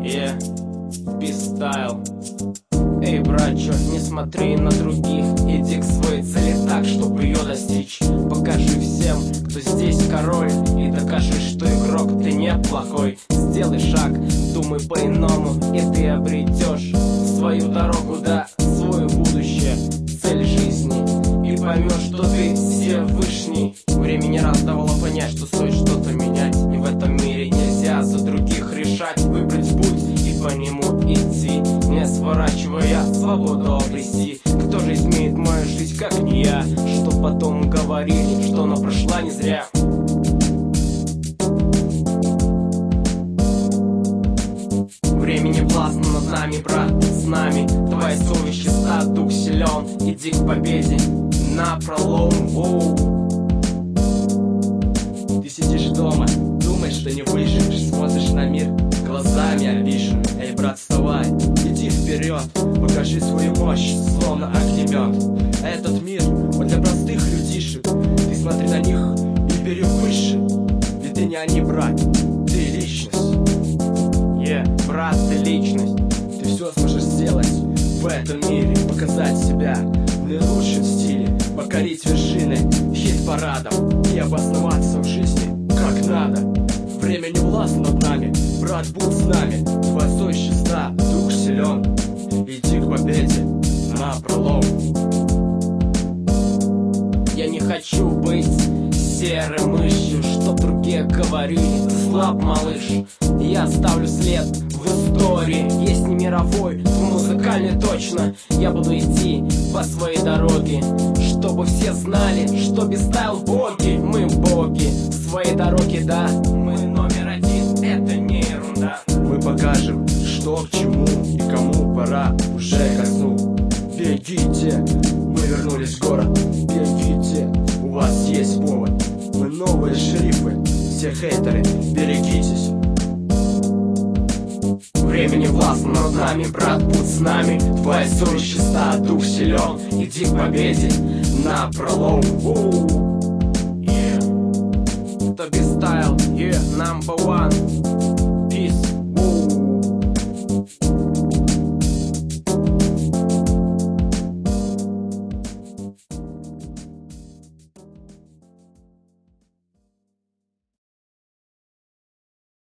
Yeah, пистайл. Эй, брачо, не смотри на других, иди к своей цели так, чтобы ее достичь. Покажи всем, кто здесь король, и докажи, что игрок ты неплохой. Сделай шаг, думай по-иному, и ты обретешь свою дорогу, да, свое будущее, цель жизни. И поймешь, что ты Всевышний. Время не раз давало понять, что стоит что-то менять, и в этом мире нельзя за других решать. Выбрать путь и по нему идти, не сворачивая, свободу обрести. Кто же изменит мою жизнь, как не я? Что потом говорили, что она прошла не зря. Время не властно над нами, брат, с нами. Твоя совесть чиста, дух силен, иди к победе напролом. Ты сидишь дома, думаешь, что не выживешь, смотришь на мир глазами обиженными. Эй, брат, вставай, иди вперед, покажи свою мощь, словно огнемет. Этот мир, он для простых людишек. Ты смотри на них и бери выше, ведь ты не они, брат, ты личность. Брат, ты личность. Ты все сможешь сделать в этом мире, показать себя в наилучшем стиле, покорить вершины хит-парадом и обосноваться в жизни как надо. Время не властно над нами, брат, будь с нами. Твоя совесть чиста, дух силен, иди к победе напролом. Я не хочу быть серой мышью, чтоб другие говорили: ты слаб, малыш. Я оставлю след в истории, есть не мировой, в музыкальной точно. Я буду идти по своей дороге, чтобы все знали, что пистайл боги. Мы боги в своей дороге, да, мы номер один, это не ерунда. Мы покажем, что к чему и кому пора уже ко сну. Бегите, мы вернулись в город, бегите, у вас есть повод. Мы новые шерифы, все хейтеры, берегитесь. Время не властно над нами, брат, будь с нами. Твоя совесть чиста, дух силен, иди к победе напролом. Кто пистайл, number one.